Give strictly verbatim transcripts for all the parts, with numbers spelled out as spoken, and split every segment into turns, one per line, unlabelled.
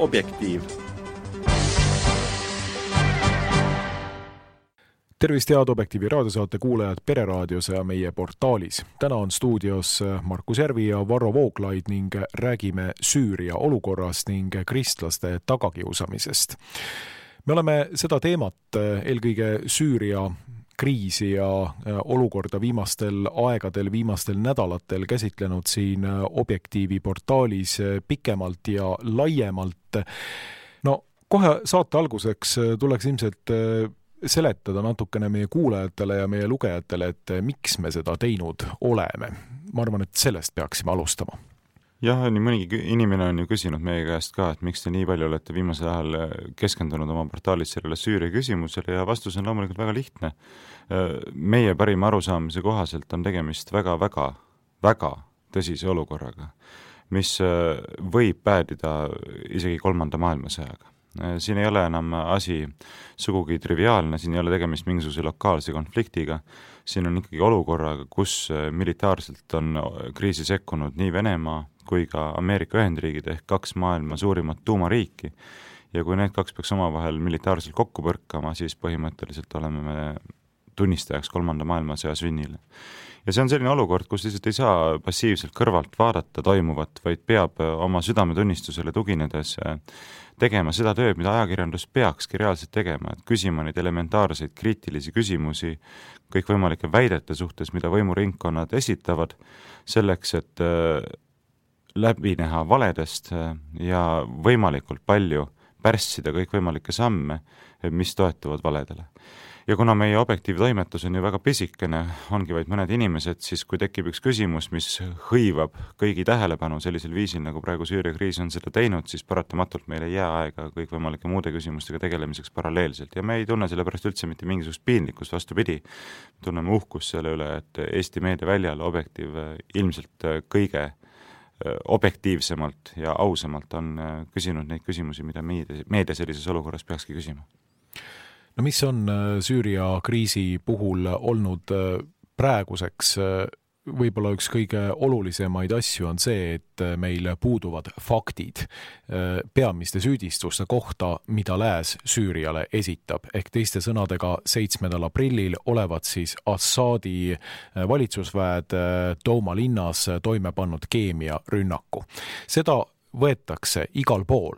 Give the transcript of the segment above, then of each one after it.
Objektiiv.
Tervist head Objektiivi raadiosaate kuulajad Pereraadios ja meie portaalis. Täna on stuudios Markus Järvi ja Varro Vooglaid ning räägime Süüria olukorrast ning kristlaste tagakiusamisest. Me oleme seda teemat, eelkõige Süüria kriisi ja olukorda viimastel aegadel, viimastel nädalatel käsitlenud siin Objektiivi portaalis pikemalt ja laiemalt. No, kohe saate alguseks tuleks ilmselt seletada natukene meie kuulajatele ja meie lugejatele, et miks me seda teinud oleme. Ma arvan, et sellest peaksime alustama.
Jah, nii mõnigi inimene on ju küsinud meie käest ka, et miks te nii palju olete viimasel ajal keskendunud oma portaalis sellele Süüria küsimusele ja vastus on loomulikult väga lihtne. Meie parima arusaamise kohaselt on tegemist väga, väga, väga tõsise olukorraga, mis võib päädida isegi kolmanda maailmasõjaga. Siin ei ole enam asi sugugi triviaalne, siin ei ole tegemist mingisuguse lokaalse konfliktiga, siin on ikkagi olukorraga, kus militaarselt on kriisi sekkunud nii Venemaa kui ka Ameerika Ühendriigid ehk kaks maailma suurimat tuumariiki ja kui need kaks peaks omavahel militaarselt kokku põrkama, siis põhimõtteliselt oleme me tunnistajaks kolmanda maailmasõja sünnile. Ja see on selline olukord, kus lihtsalt ei saa passiivselt kõrvalt vaadata toimuvat, vaid peab oma südametunnistusele tuginedes tegema seda tööd, mida ajakirjandus peakski reaalselt tegema, et küsima neid elementaarseid kriitilisi küsimusi kõikvõimalike väidete suhtes, mida võimuringkonnad esitavad, selleks, et läbi näha valedest ja võimalikult palju pärssida kõikvõimalikke samme, mis toetuvad valedele. Ja kuna meie Objektiivtoimetus on ju väga pisikene, ongi vaid mõned inimesed, siis kui tekib üks küsimus, mis hõivab kõigi tähelepanu sellisel viisil, nagu praegu Süüria kriis on seda teinud, siis paratamatult meil ei jää aega kõikvõimalike muude küsimustega tegelemiseks paralleelselt. Ja me ei tunne selle pärast üldse mitte mingisugust piinlikkust, vastupidi. Tunneme uhkust selle üle, et Eesti meedia väljal Objektiiv ilmselt kõige objektiivsemalt ja ausamalt on küsinud neid küsimusi, mida meedia sellises olukorras peakski küsima.
No mis on Süüria kriisi puhul olnud praeguseks võib-olla üks kõige olulisemaid asju on see, et meil puuduvad faktid peamiste süüdistuste kohta, mida lääs Süüriale esitab. Ehk teiste sõnadega seitsmendal aprillil olevat siis Assaadi valitsusväed Douma linnas toime pannud keemiarünnaku. Seda võetakse igal pool,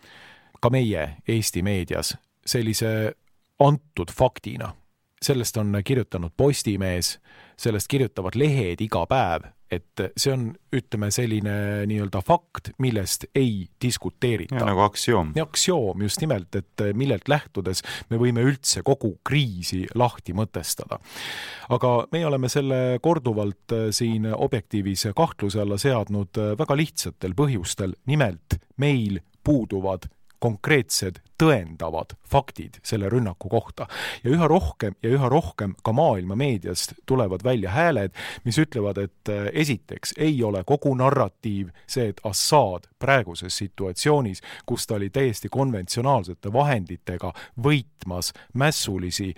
ka meie Eesti meedias, sellise antud faktina. Sellest on kirjutanud Postimees, sellest kirjutavad lehed iga päev, et see on, ütleme, selline nii-öelda fakt, millest ei diskuteerita.
Ja nagu aktsioom.
Ja aktsioom just nimelt, et millelt lähtudes me võime üldse kogu kriisi lahti mõtestada. Aga me oleme selle korduvalt siin Objektiivis kahtluse alla seadnud väga lihtsatel põhjustel. Nimelt meil puuduvad konkreetsed tõendavad faktid selle rünnaku kohta. Ja üha rohkem ja üha rohkem ka maailma meediast tulevad välja hääled, mis ütlevad, et esiteks ei ole kogu narratiiv see, et Assad praeguses situatsioonis, kus ta oli täiesti konventsionaalsete vahenditega võitmas mässulisi,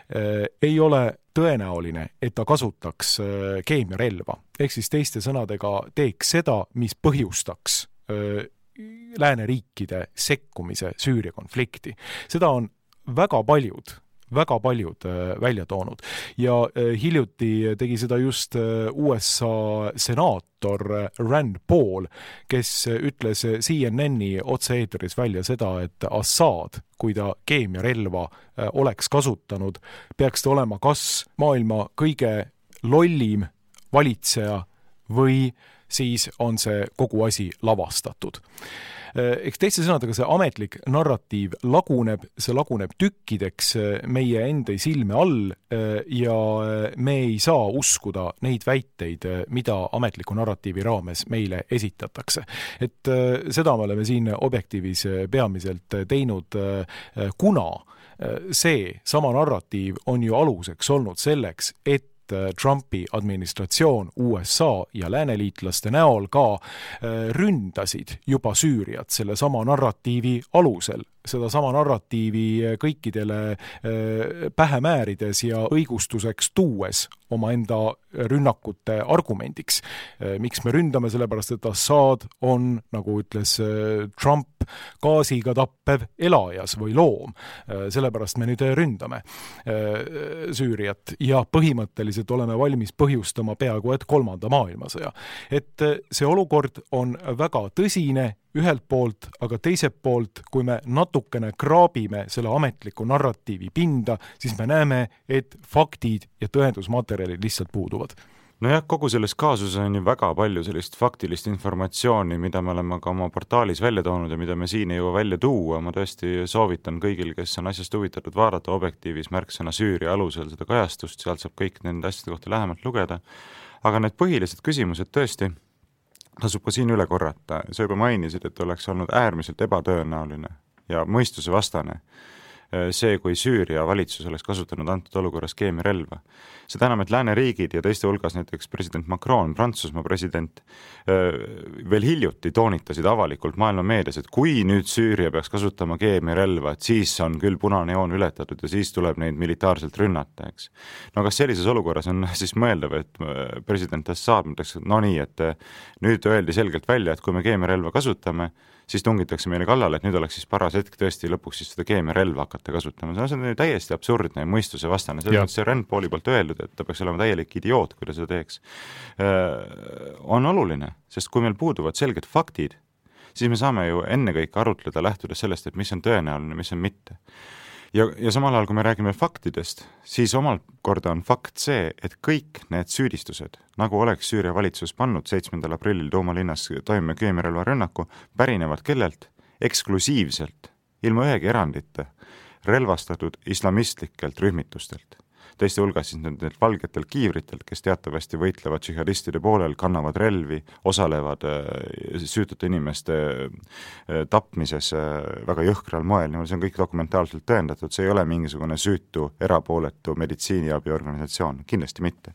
ei ole tõenäoline, et ta kasutaks keemiarelva. Ehk siis teiste sõnadega teeks seda, mis põhjustaks lääneriikide sekkumise Süüria konflikti. Seda on väga paljud, väga paljud välja toonud. Ja hiljuti tegi seda just U S A senaator Rand Paul, kes ütles C N N-i otse-eetris välja seda, et Assad, kui ta keemiarelva oleks kasutanud, peaks ta olema kas maailma kõige lollim valitseja või siis on see kogu asi lavastatud. Eks teiste sõnadega see ametlik narratiiv laguneb, see laguneb tükkideks meie enda silme all ja me ei saa uskuda neid väiteid, mida ametliku narratiivi raames meile esitatakse. Et seda me oleme siin Objektiivis peamiselt teinud, kuna see sama narratiiv on ju aluseks olnud selleks, et Trumpi administratsioon U S A ja lääneliitlaste näol ka ründasid juba Süüriat selle sama narratiivi alusel. seda sama narratiivi kõikidele pähe määrides ja õigustuseks tuues omaenda rünnakute argumendiks. Miks me ründame, sellepärast, et Assad on, nagu ütles Trump, gaasiga tappev elajas või loom. Sellepärast me nüüd ründame Süüriat ja põhimõtteliselt oleme valmis põhjustama peaaegu et kolmanda maailmasõja. Et see olukord on väga tõsine ühelt poolt, aga teiselt poolt, kui me natukene kraabime selle ametliku narratiivi pinda, siis me näeme, et faktid ja tõendusmaterjalid lihtsalt puuduvad.
Nojah, kogu selles kaasuses on ju väga palju sellist faktilist informatsiooni, mida me oleme ka oma portaalis välja toonud ja mida me siin ei jõua välja tuua. Ma tõesti soovitan kõigil, kes on asjast huvitatud, vaadata Objektiivis märksõna Süüria alusel seda kajastust, sealt saab kõik nende asjade kohta lähemalt lugeda. Aga need põhilised küsimused tõesti tasub ka siin üle korrata. Sa juba mainisid, et oleks olnud äärmiselt ebatõenäoline ja mõistuse vastane see, kui Süüria valitsus oleks kasutanud antud olukorras keemiarelva. Seda enam, et lääneriigid ja teiste hulgas näiteks president Macron, Prantsusmaa president, veel hiljuti toonitasid avalikult maailma meedias, et kui nüüd Süüria peaks kasutama keemiarelva, et siis on küll punane joon ületatud ja siis tuleb neid militaarselt rünnata, eks. No kas sellises olukorras on siis mõeldav, et president Assad mõtleks, no nii, et nüüd öeldi selgelt välja, et kui me keemiarelva kasutame, siis tungitakse meile kallale, et nüüd oleks siis paras hetk tõesti lõpuks siis seda keemiarelva hakata kasutama. See on täiesti absurdne ja mõistuse vastane. See on see Rand Pauli poolt öeldud, et ta peaks olema täielik idioot, kui ta seda teeks. On oluline, sest kui meil puuduvad selged faktid, siis me saame ju ennekõike arutleda lähtudes sellest, et mis on tõenäoline, mis on mitte. Ja, ja samal ajal, kui me räägime faktidest, siis omalt korda on fakt see, et kõik need süüdistused, nagu oleks Süüria valitsus pannud seitsmendal aprillil Tuumalinnas toime keemiarelva rünnaku, pärinevad kellelt eksklusiivselt, ilma ühegi erandite, relvastatud islamistlikelt rühmitustelt. Teiste hulgas siis nendelt valgetel kiivritelt, kes teatavasti võitlevad džihadistide poolel, kannavad relvi, osalevad süütute inimeste tapmises väga jõhkral moel. See on kõik dokumentaalselt tõendatud, see ei ole mingisugune süütu, erapooletu meditsiiniabiorganisatsioon, kindlasti mitte.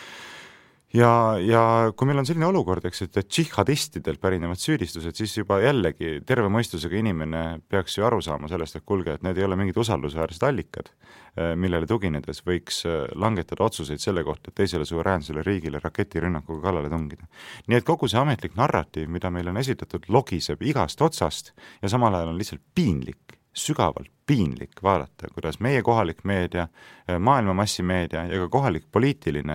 Ja, ja kui meil on selline olukord, eks, et džihadistidelt pärinevad süüdistused, siis juba jällegi terve mõistusega inimene peaks ju aru saama sellest, et kulge, et need ei ole mingid usaldusväärsed allikad, millele tuginedes võiks langetada otsuseid selle kohta, et teisele suveräänsele riigile raketirünnakuga kallale tungida. Nii et kogu see ametlik narratiiv, mida meil on esitatud, logiseb igast otsast ja samal ajal on lihtsalt piinlik, sügavalt piinlik vaadata, kuidas meie kohalik meedia, maailma massimeedia ja ka kohalik poliitiline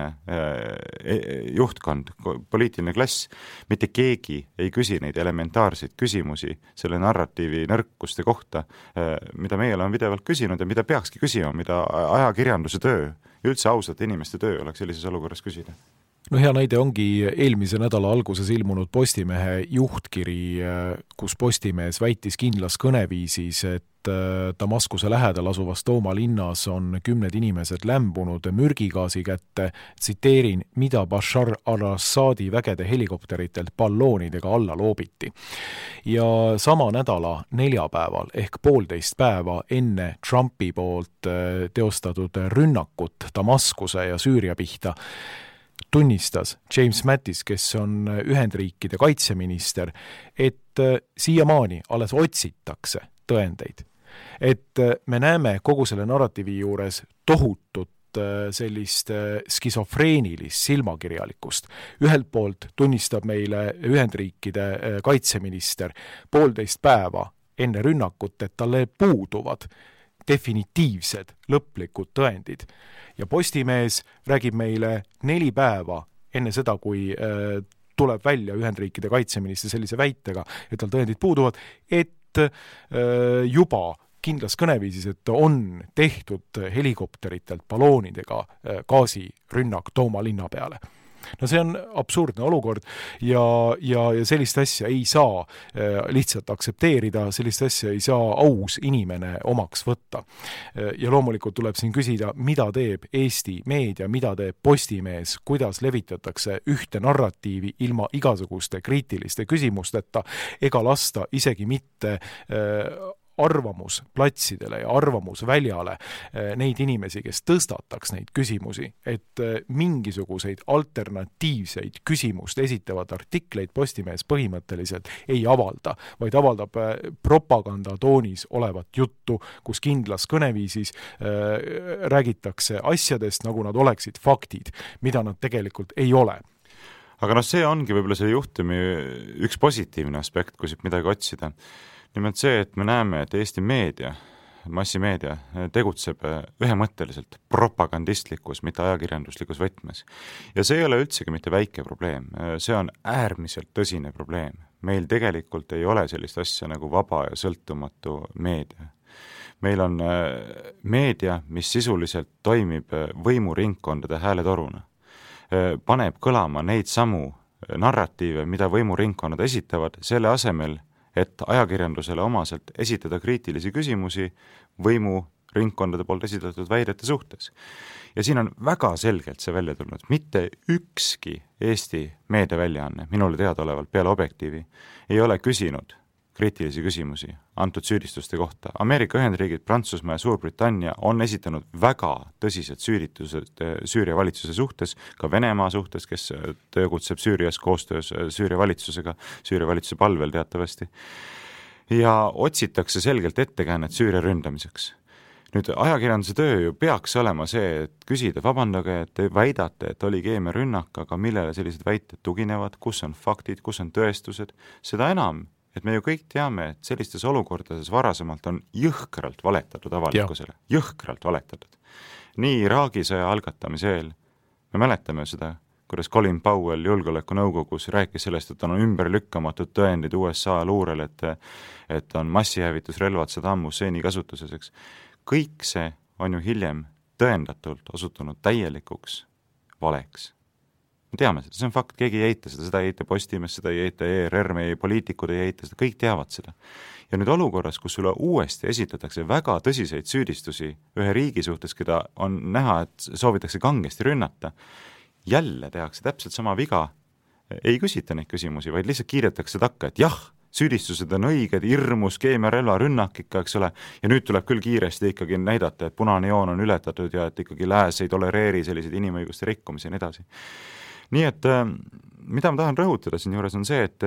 juhtkond, poliitiline klass, mitte keegi ei küsi neid elementaarseid küsimusi selle narratiivi nõrkuste kohta, mida meie oleme pidevalt küsinud ja mida peakski küsima, mida ajakirjanduse töö ja üldse ausate inimeste töö oleks sellises olukorras küsida.
No hea näide ongi eelmise nädala alguses ilmunud Postimehe juhtkiri, kus Postimees väitis kindlas kõneviisis, et Damaskuse lähedal asuvas Tuumalinnas on kümned inimesed lämbunud mürgigaasi kätte, tsiteerin, mida Bashar al-Assadi vägede helikopteritelt balloonidega alla loobiti. Ja sama nädala neljapäeval ehk poolteist päeva enne Trumpi poolt teostatud rünnakut Damaskuse ja Süüria pihta tunnistas James Mattis, kes on Ühendriikide kaitseminister, et siiamaani alles otsitakse tõendeid. Et me näeme kogu selle narratiivi juures tohutut sellist skisofreenilist silmakirjalikkust. Ühelt poolt tunnistab meile Ühendriikide kaitseminister poolteist päeva enne rünnakut, et talle puuduvad definitiivsed lõplikud tõendid. Ja Postimees räägib meile neli päeva enne seda, kui äh, tuleb välja Ühendriikide kaitseminister sellise väitega, et tal tõendid puuduvad, et äh, juba kindlas kõneviisis, et on tehtud helikopteritelt balloonidega äh, gaasirünnak Tuumalinna peale. No see on absurdne olukord ja, ja, ja sellist asja ei saa äh, lihtsalt aksepteerida, sellist asja ei saa aus inimene omaks võtta. Ja loomulikult tuleb siin küsida, mida teeb Eesti meedia, mida teeb Postimees, kuidas levitatakse ühte narratiivi ilma igasuguste kriitiliste küsimusteta ega lasta isegi mitte äh, arvamusplatsidele ja arvamusväljale neid inimesi, kes tõstataks neid küsimusi, et mingisuguseid alternatiivseid küsimust esitavad artikleid Postimees põhimõtteliselt ei avalda, vaid avaldab propagandatoonis olevat juttu, kus kindlas kõneviisis äh, räägitakse asjadest, nagu nad oleksid faktid, mida nad tegelikult ei ole.
Aga noh, see ongi võib-olla selle juhtumi üks positiivne aspekt, kui siit midagi otsida. Nimelt see, et me näeme, et Eesti meedia, massimeedia tegutseb ühemõtteliselt propagandistlikus, mitte ajakirjanduslikus võtmes. Ja see ei ole üldsegi mitte väike probleem, see on äärmiselt tõsine probleem. Meil tegelikult ei ole sellist asja nagu vaba ja sõltumatu meedia. Meil on meedia, mis sisuliselt toimib võimuringkondade hääletoruna. Paneb kõlama neid samu narratiive, mida võimuringkonnad esitavad, selle asemel, et ajakirjandusele omaselt esitada kriitilisi küsimusi võimu ringkondade poolt esitatud väidete suhtes. Ja siin on väga selgelt see välja tulnud. Mitte ükski Eesti meediaväljaanne, minule teadaolevalt peale Objektiivi, ei ole küsinud kriitilisi küsimusi antud süüdistuste kohta. Ameerika Ühendriigid, Prantsusmaa ja Suurbritannia on esitanud väga tõsised süüditused Süüria valitsuse suhtes, ka Venemaa suhtes, kes tegutseb Süürias koostöös Süüria valitsusega, Süüria valitsuse palvel teatavasti. Ja otsitakse selgelt ettekäänet Süüria ründamiseks. Nüüd ajakirjanduse töö ju peaks olema see, et küsida, vabandage, et te väidate, et oli keemiarünnak, aga millele sellised väited tuginevad, kus on faktid, kus on tõestused, seda enam, et me ju kõik teame, et sellistes olukordades varasemalt on jõhkralt valetatud avalikkusele. Ja. Jõhkralt valetatud. Nii Iraagi sõja algatamise eel. Me mäletame seda, kuidas Colin Powell julgeoleku nõukogus rääkis sellest, et on ümberlükkamatud tõendid U S A luurel, et, et on massihävitusrelvad Saddam Husseini kasutuseseks. Kõik see on ju hiljem tõendatult osutunud täielikuks valeks. Me teame seda, see on fakt, keegi ei eita seda, seda ei eita Postimees, seda ei eita E R R, meie poliitikud ei eita seda, kõik teavad seda. Ja nüüd olukorras, kus sulle uuesti esitatakse väga tõsiseid süüdistusi ühe riigi suhtes, keda on näha, et soovitakse kangesti rünnata, jälle tehakse täpselt sama viga, ei küsita neid küsimusi, vaid lihtsalt kiidetakse takka, et jah, süüdistused on õiged, hirmus, keemiarelva rünnak ikka, eks ole, ja nüüd tuleb küll kiiresti ikkagi näidata, et punane joon on ületatud ja et ikkagi lääs ei tolereeri selliseid inimõiguste rikkumisi ja nii edasi. Nii et mida ma tahan rõhutada siin juures on see, et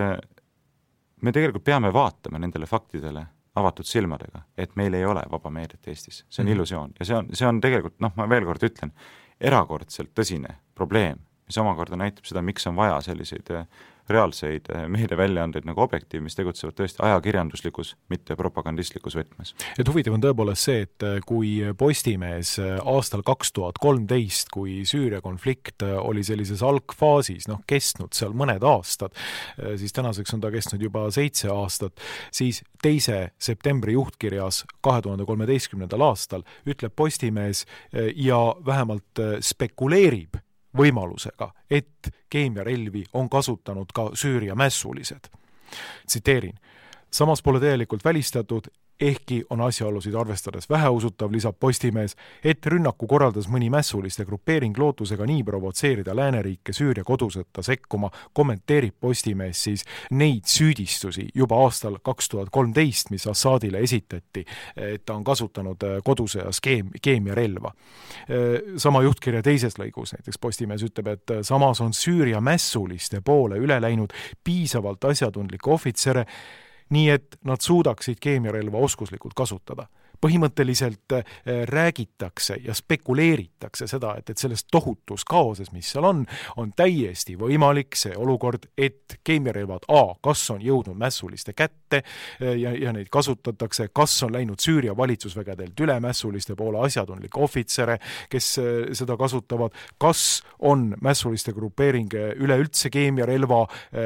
me tegelikult peame vaatama nendele faktidele avatud silmadega, et meil ei ole vaba meediat Eestis. See on mm-hmm. illusioon ja see on, see on tegelikult, noh, ma veel kord ütlen, erakordselt tõsine probleem, mis omakorda näitab seda, miks on vaja selliseid reaalseid meediaväljaandeid nagu Objektiiv, mis tegutsevad tõesti ajakirjanduslikus, mitte propagandistlikus võtmes.
Et huvitav on tõepoolest see, et kui Postimees aastal kaks tuhat kolmteist, kui Süüria konflikt oli sellises algfaasis, noh, kestnud seal mõned aastad, siis tänaseks on ta kestnud juba seitse aastat, siis teise septembri juhtkirjas kahe tuhande kolmeteistkümnendal aastal ütleb Postimees ja vähemalt spekuleerib võimalusega, et keemiarelvi on kasutanud ka Süüria mässulised. Tsiteerin. Samas pole tegelikult välistatud, ehkki on asjaolusid arvestades väheusutav, lisab Postimees, et rünnaku korraldas mõni mässuliste grupeering lootusega nii provotseerida lääneriike Süüria kodusõtta sekkuma, kommenteerib Postimees siis neid süüdistusi juba aastal kaks tuhat kolmteist, mis Assadile esitati, et ta on kasutanud kodusõjas keem- keemiarelva. Sama juhtkirja teises lõigus, näiteks Postimees ütleb, et samas on Süüria mässuliste poole üle läinud piisavalt asjatundlikke ohvitsere, nii et nad suudaksid keemiarelva oskuslikult kasutada. Põhimõtteliselt räägitakse ja spekuleeritakse seda, et, et sellest tohutus kaoses, mis seal on, on täiesti võimalik see olukord, et keemiarelvad A, kas on jõudnud mässuliste kätte ja, ja neid kasutatakse, kas on läinud Süüria valitsusvägedelt üle mässuliste poole asjatundlikke ohvitsere, kes seda kasutavad, kas on mässuliste grupeering üleüldse keemiarelva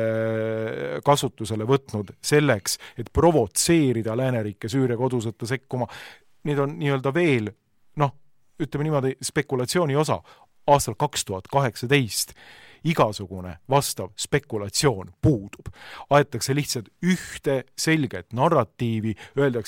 kasutusele võtnud selleks, et provotseerida lääneriike Süüria kodusõtta sekkuma. Need on nii-öelda veel, noh, ütleme niimoodi, spekulatsiooni osa. Aastal kaks tuhat kaheksateist igasugune vastav spekulatsioon puudub. Aetakse lihtsalt ühte selget narratiivi, öeldakse, et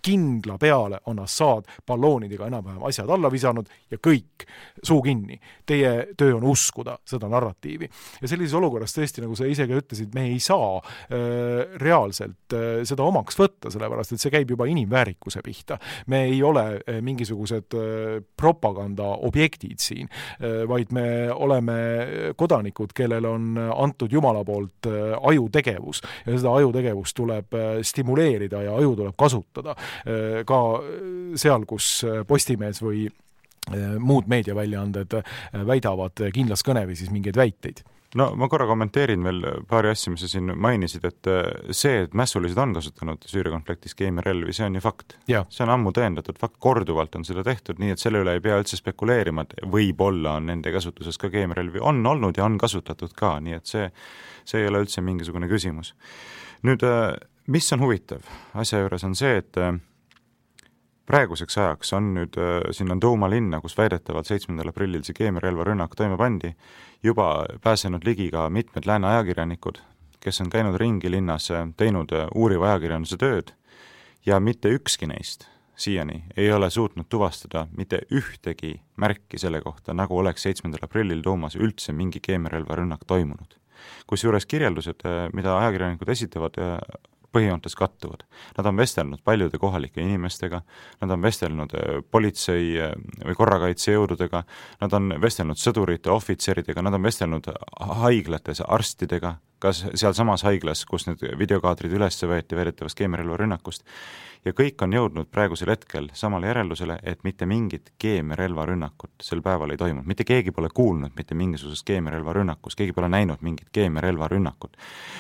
kindla peale on Assad balloonidega enam-vähem asjad alla visanud ja kõik, suu kinni. Teie töö on uskuda seda narratiivi. Ja sellises olukorras tõesti, nagu sa ise ka ütlesid, me ei saa äh, reaalselt äh, seda omaks võtta, sellepärast, et see käib juba inimväärikuse pihta. Me ei ole äh, mingisugused äh, propaganda objektid siin, äh, vaid me oleme kodanikud, kellel on antud Jumala poolt äh, ajutegevus ja seda ajutegevust tuleb äh, stimuleerida ja aju tuleb kasutada äh, ka seal, kus Postimees või äh, muud meediaväljaanded äh, väidavad kindlas kõneviisis mingeid väiteid.
No ma korra kommenteerin veel paari asja, mis sa siin mainisid, et see, et mässulised on kasutanud Süüria konfliktis keemiarelvi, see on ju fakt.
Ja.
See on ammu tõendatud fakt, korduvalt on seda tehtud, nii et selle üle ei pea üldse spekuleerima, et võib-olla on nende kasutuses ka keemiarelvi. On olnud ja on kasutatud ka, nii et see, see ei ole üldse mingisugune küsimus. Nüüd, mis on huvitav? Asja juures on see, et praeguseks ajaks on nüüd, siin on Douma linna, kus väidetavalt seitsmendal aprillil see keemiarelva rünnak toime pandi, juba pääsenud ligi ka mitmed lääne ajakirjanikud, kes on käinud ringi linnas, teinud uuriva ajakirjanduse tööd ja mitte ükski neist siiani ei ole suutnud tuvastada mitte ühtegi märki selle kohta, nagu oleks seitsmendal aprillil Doumas üldse mingi keemiarelva rünnak toimunud. Kusjuures kirjeldused, mida ajakirjanikud esitavad, põhijoontes kattuvad. Nad on vestelnud paljude kohalike inimestega, nad on vestelnud politsei või korrakaitsejõududega, nad on vestelnud sõdurite, ohvitseridega, nad on vestelnud haiglates arstidega, kas seal samas haiglas, kus need videokaadrid üles võeti väidetavast keemiarelva rünnakust. Ja kõik on jõudnud praegusel hetkel samale järeldusele, et mitte mingit keemiarelva rünnakut sel päeval ei toimunud. Mitte keegi pole kuulnud mitte mingisugusest keemiarelva rünnakust, keegi pole näinud mingit keemiarelva rünnakut.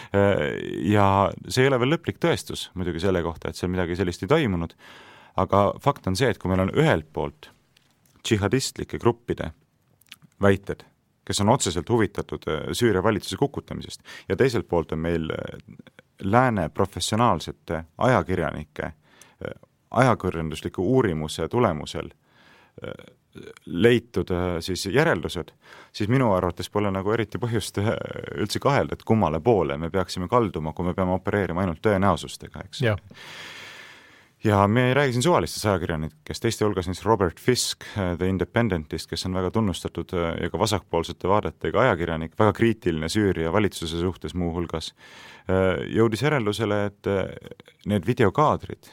Ja see ei ole veel lõplik tõestus muidugi selle kohta, et seal midagi sellist ei toimunud, aga fakt on see, et kui meil on ühelt poolt džihadistlike gruppide väited, kes on otseselt huvitatud Süüria valitsuse kukutamisest ja teiselt poolt on meil lääne professionaalsete ajakirjanike ajakirjandusliku uurimuse tulemusel leitud siis järeldused, siis minu arvates pole nagu eriti põhjust üldse kahelda, et kummale poole me peaksime kalduma, kui me peame opereerima ainult tõenäosustega, eks.
Ja.
Ja me ei räägi siin suvalistest ajakirjanikest, teiste hulgas näiteks Robert Fisk The Independentist, kes on väga tunnustatud ja ka vasakpoolsete vaadetega ajakirjanik, väga kriitiline Süüria valitsuse suhtes muu hulgas, jõudis järeldusele, et need videokaadrid,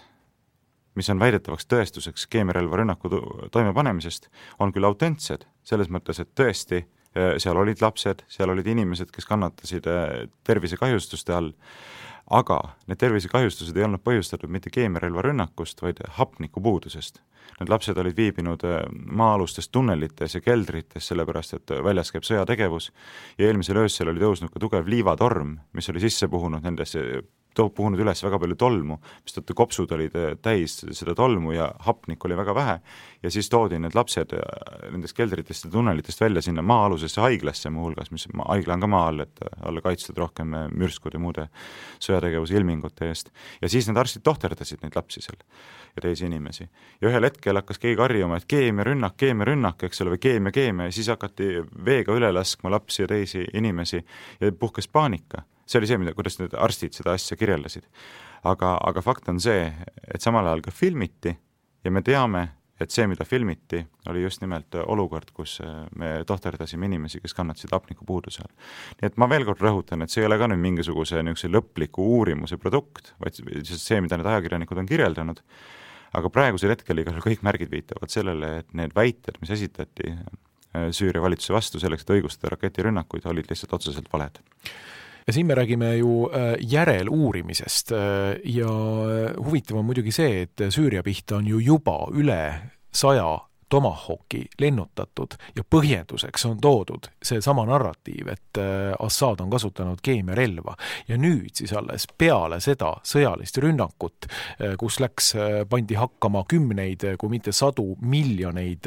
mis on väidetavaks tõestuseks keemiarelva rünnaku toimepanemisest, on küll autentsed, selles mõttes, et tõesti seal olid lapsed, seal olid inimesed, kes kannatasid tervisekahjustuste all, aga need tervisekahjustused ei olnud põhjustatud mitte keemiarelva rünnakust, vaid hapnikupuudusest. Need lapsed olid viibinud maa-alustes tunnelites ja keldrites, sellepärast et väljas käib sõjategevus ja eelmisel öösel oli tõusnud ka tugev liivatorm, mis oli sisse puhunud nendesse puhunud üles väga palju tolmu, mis tõttu kopsud olid täis seda tolmu ja hapnik oli väga vähe ja siis toodi need lapsed nendest keldritest ja tunnelitest välja sinna maa-alusesse haiglasse muu hulgas, mis haigla on ka maa all, et olla kaitstud rohkem mürskude muude sõjategevuse ilmingute eest. Ja siis need arstid tohterdasid neid lapsi seal ja teisi inimesi. Ja ühel hetkel hakkas keegi karjuma, et keemiarünnak, keemiarünnak, eks ole, või keemia, keemia ja siis hakati veega üle laskma lapsi ja teisi inimesi ja puhkes paanika. See oli see, mida, kuidas need arstid seda asja kirjeldasid. Aga, aga fakt on see, et samal ajal ka filmiti ja me teame, et see, mida filmiti, oli just nimelt olukord, kus me tohterdasime inimesi, kes kannatasid hapnikupuuduse all. Nii et ma veel kord rõhutan, et see ei ole ka nüüd mingisuguse lõpliku uurimuse produkt, vaid see, mida need ajakirjanikud on kirjeldanud. Aga praegusel hetkel igal kõik märgid viitavad sellele, et need väited, mis esitati Süüria valitsuse vastu selleks, et õigustada raketirünnakuid, olid lihtsalt otseselt valed.
Ja siin me räägime ju järeluurimisest ja huvitav on muidugi see, et Süüria pihta on ju juba üle saja Tomahawki lennutatud ja põhjenduseks on toodud see sama narratiiv, et Assad on kasutanud keemiarelva ja nüüd siis alles peale seda sõjalist rünnakut, kus läks, pandi hakkama kümneid, kui mitte sadu miljoneid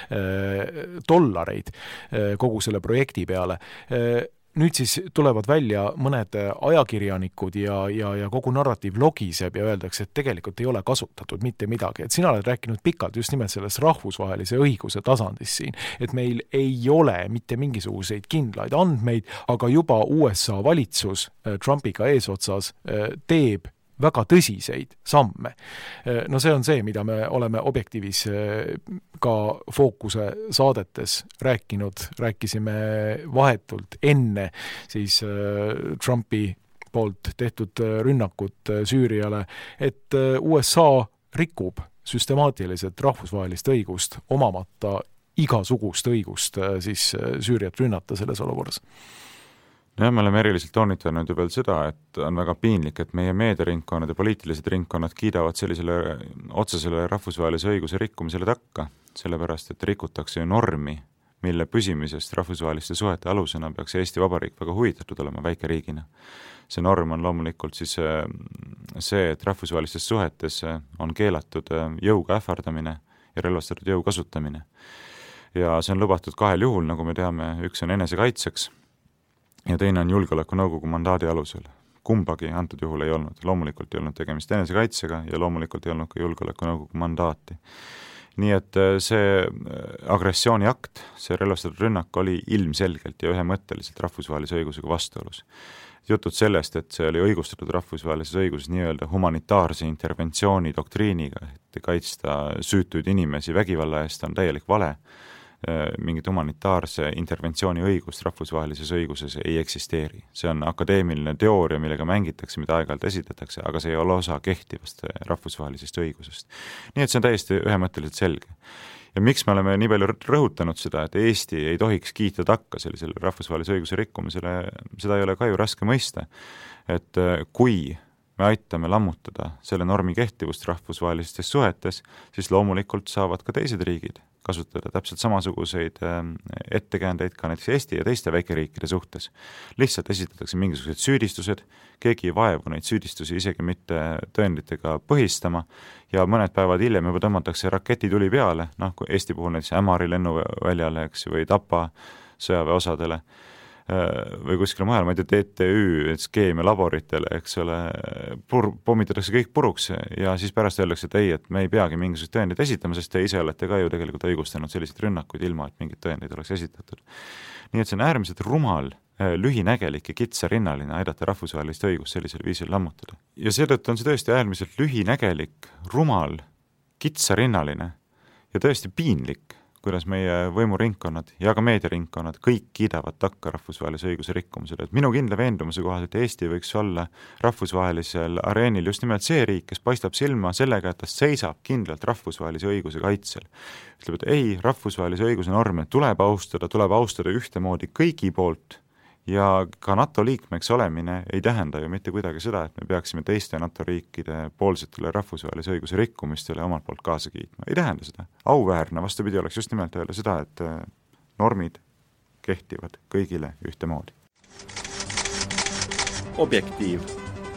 dollareid kogu selle projekti peale, nüüd siis tulevad välja mõned ajakirjanikud ja, ja, ja kogu narratiiv logiseb ja öeldakse, et tegelikult ei ole kasutatud mitte midagi. Et sina oled rääkinud pikalt just nimelt sellest rahvusvahelise õiguse tasandist siin, et meil ei ole mitte mingisuguseid kindlaid andmeid, aga juba U S A valitsus Trumpiga eesotsas teeb väga tõsiseid samme. No see on see, mida me oleme Objektiivis ka Fookuse saadetes rääkinud, rääkisime vahetult enne siis Trumpi poolt tehtud rünnakut Süüriale, et U S A rikub süstemaatiliselt rahvusvahelist õigust, omamata igasugust õigust siis Süüriat rünnata selles olukorras.
Ja me oleme eriliselt toonitanud ju veel seda, et on väga piinlik, et meie meediaringkonnad ja poliitilised ringkonnad kiidavad sellisele otsesele rahvusvahelise õiguse rikkumisele takka, sellepärast et rikutakse ju normi, mille püsimisest rahvusvaheliste suhete alusena peaks Eesti Vabariik väga huvitatud olema väikeriigina. See norm on loomulikult siis see, et rahvusvahelistes suhetes on keelatud jõuga ähvardamine ja relvastatud jõu kasutamine. Ja see on lubatud kahel juhul, nagu me teame, üks on enesekaitseks ja teine on julgeolekunõukogu mandaadi alusel. Kumbagi antud juhul ei olnud. Loomulikult ei olnud tegemist enesekaitsega ja loomulikult ei olnud ka julgeolekunõukogu mandaati. Nii et see agressiooniakt, see relvastatud rünnak oli ilmselgelt ja ühemõtteliselt rahvusvahelise õigusega vastuolus. Jutud sellest, et see oli õigustatud rahvusvahelises õiguses nii-öelda humanitaarse interventsiooni doktriiniga, et kaitsta süütuid inimesi vägivalla eest, on täielik vale. Mingit humanitaarse interventsiooni õigust rahvusvahelises õiguses ei eksisteeri. See on akadeemiline teooria, millega mängitakse, mida aeg-ajalt esitatakse, aga see ei ole osa kehtivast rahvusvahelisest õigusest. Nii et see on täiesti ühemõtteliselt selge. Ja miks me oleme nii palju rõhutanud seda, et Eesti ei tohiks kiita takka sellisele rahvusvahelise õiguse rikkumisele, seda ei ole ka ju raske mõista. Et kui me aitame lammutada selle normi kehtivust rahvusvahelistes suhetes, siis loomulikult saavad ka teised riigid kasutada täpselt samasuguseid ettekäändeid ka näiteks Eesti ja teiste väikeriikide suhtes. Lihtsalt esitatakse mingisugused süüdistused, keegi ei vaevu neid süüdistusi isegi mitte tõenditega põhistama ja mõned päevad hiljem juba tõmmatakse raketituli peale, noh, kui Eesti puhul näiteks Ämari lennuväljale, eks, või Tapa sõjaväeosadele või kuskil mujal, ma ei tea, T T Ü skeemialaboritele, eks ole, pur, pommitatakse kõik puruks ja siis pärast öeldakse, et ei, et me ei peagi mingisugused tõendid esitama, sest te ise olete ka ju tegelikult õigustanud selliseid rünnakuid ilma, et mingid tõendid oleks esitatud. Nii et see on äärmiselt rumal, lühinägelik ja kitsarinnaline aidata rahvusvahelist õigust sellisel viisil lammutada. Ja seetõttu on see tõesti äärmiselt lühinägelik, rumal, kitsarinnaline ja tõesti piinlik, kuidas meie võimuringkonnad ja ka meediaringkonnad kõik kiidavad takka rahvusvahelise õiguse rikkumisele. Et minu kindla veendumuse kohal, et Eesti võiks olla rahvusvahelisel areenil just nimelt see riik, kes paistab silma sellega, et ta seisab kindlalt rahvusvahelise õiguse kaitsel. Ütleb, et ei, rahvusvahelise õiguse norme tuleb austada, tuleb austada ühtemoodi kõigi poolt ja ka NATO liikmeks olemine ei tähenda ju mitte kuidagi seda, et me peaksime teiste NATO riikide poolsetele rahvusvahelise õiguse rikkumistele omalt poolt kaasa kiitma. Ei tähenda seda. Auväärne vastupidi oleks just nimelt öelda seda, et normid kehtivad kõigile ühtemoodi.
Objektiiv.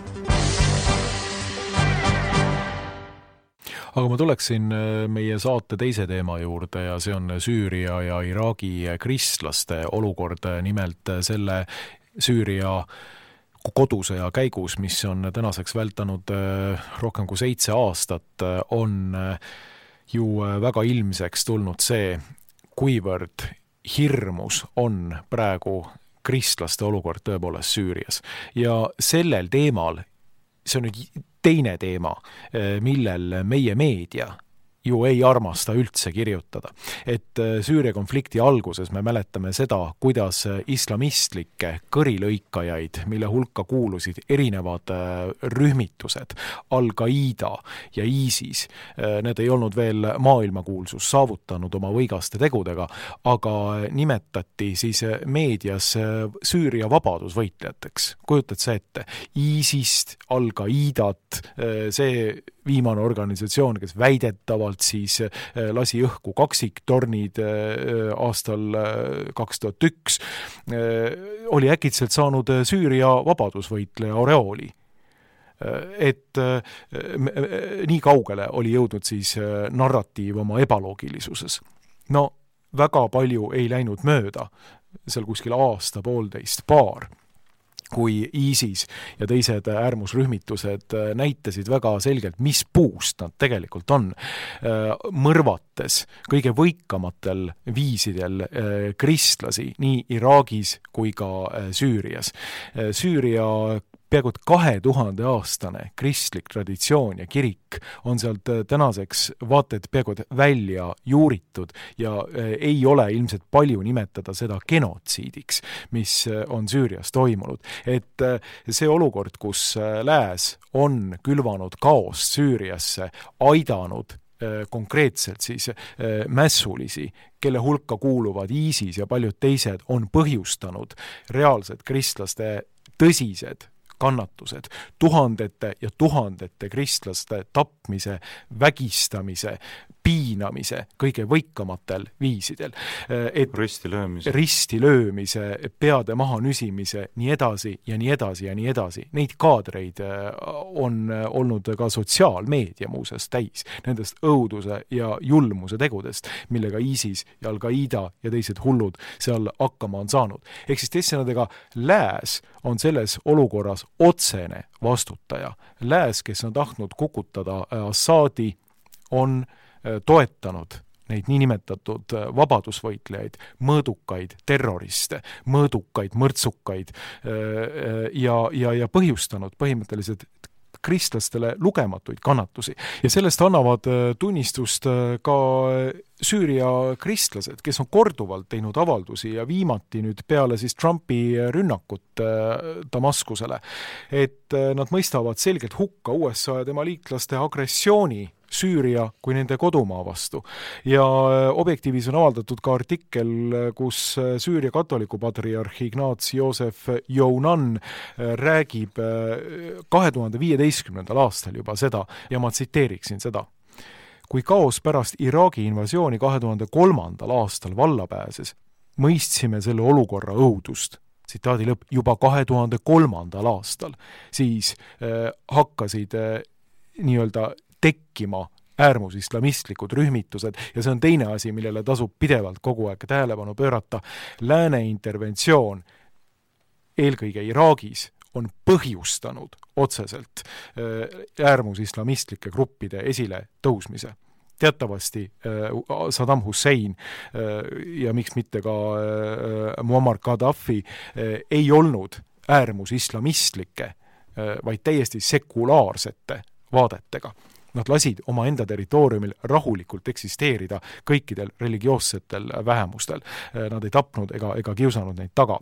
Aga ma tuleksin meie saate teise teema juurde ja see on Süüria ja Iraagi kristlaste olukord, nimelt selle Süüria kodusõja käigus, mis on tänaseks vältanud rohkem kui seitse aastat, on ju väga ilmseks tulnud see, kuivõrd hirmus on praegu kristlaste olukord tõepoolest Süürias. Ja sellel teemal, see on nüüd teine teema, millel meie meedia ju ei armasta üldse kirjutada. Et Süüria konflikti alguses me mäletame seda, kuidas islamistlikke kõrilõikajaid, mille hulka kuulusid erinevad rühmitused, Al-Qaida ja ISIS, need ei olnud veel maailmakuulsus saavutanud oma võigaste tegudega, aga nimetati siis meedias Süüria vabadusvõitlejateks. Kujutad sa ette? ISIS-t, Al-Qaidat, see viimane organisatsioon, kes väidetavalt siis lasi õhku kaksiktornid aastal kaks tuhat üks, oli äkitselt saanud Süüria vabadusvõitleja oreooli. Et nii kaugele oli jõudnud siis narratiiv oma ebaloogilisuses. No väga palju ei läinud mööda, seal kuskil aasta, poolteist, paar, kui ISIS ja teised äärmusrühmitused näitasid väga selgelt, mis puust nad tegelikult on, mõrvates kõige võikamatel viisidel kristlasi nii Iraagis kui ka Süürias. Süüria peaaegu kahe tuhande aastane kristlik traditsioon ja kirik on sealt tänaseks vaated peaaegu välja juuritud ja ei ole ilmselt palju nimetada seda genotsiidiks, mis on Süürias toimunud. Et see olukord, kus lääs on külvanud kaost Süüriasse, aidanud konkreetselt siis mässulisi, kelle hulka kuuluvad ISIS ja paljud teised, on põhjustanud reaalsed kristlaste tõsised kannatused, tuhandete ja tuhandete kristlaste tapmise, vägistamise, piinamise kõige võikamatel viisidel. Et
risti löömise.
risti löömise, peade maha nüsimise, nii edasi ja nii edasi ja nii edasi. Neid kaadreid on olnud ka sotsiaalmeedia muuseas täis nendest õuduse ja julmuse tegudest, millega ISIS ja Al-Qaida ja teised hullud seal hakkama on saanud. Ehk siis teistsõnadega lääs on selles olukorras otsene vastutaja. Lääs, kes on tahtnud kukutada Assadi, on toetanud neid niinimetatud vabadusvõitlejaid, mõõdukaid terroriste, mõõdukaid mõrtsukaid ja, ja, ja põhjustanud põhimõtteliselt kristlastele lugematuid kannatusi. Ja sellest annavad tunnistust ka Süüria kristlased, kes on korduvalt teinud avaldusi ja viimati nüüd peale siis Trumpi rünnakut Damaskusele, et nad mõistavad selgelt hukka U S A ja tema liitlaste agressiooni Süüria kui nende kodumaa vastu. Ja Objektiivis on avaldatud ka artikkel, kus Süüria katoliku patriarh Ignats Joosef Younan räägib kahe tuhande viieteistkümnendal aastal juba seda, ja ma tsiteeriksin seda. Kui kaos pärast Iraagi invasiooni kahe tuhande kolmandal aastal valla pääses, mõistsime selle olukorra õudust. Tsitaadi lõpp, juba kahe tuhande kolmandal aastal, siis äh, hakkasid äh, nii-öelda tekkima äärmusislamistlikud rühmitused ja see on teine asi, millele tasub pidevalt kogu aeg tähelepanu pöörata. Lääne interventsioon eelkõige Iraagis on põhjustanud otseselt äärmusislamistlikke gruppide esile tõusmise. Teatavasti Saddam Hussein ja miks mitte ka Muammar Gaddafi ei olnud äärmusislamistlikke, vaid täiesti sekulaarsete vaadetega. Nad lasid oma enda territooriumil rahulikult eksisteerida kõikidel religioossetel vähemustel. Nad ei tapnud ega, ega kiusanud neid taga.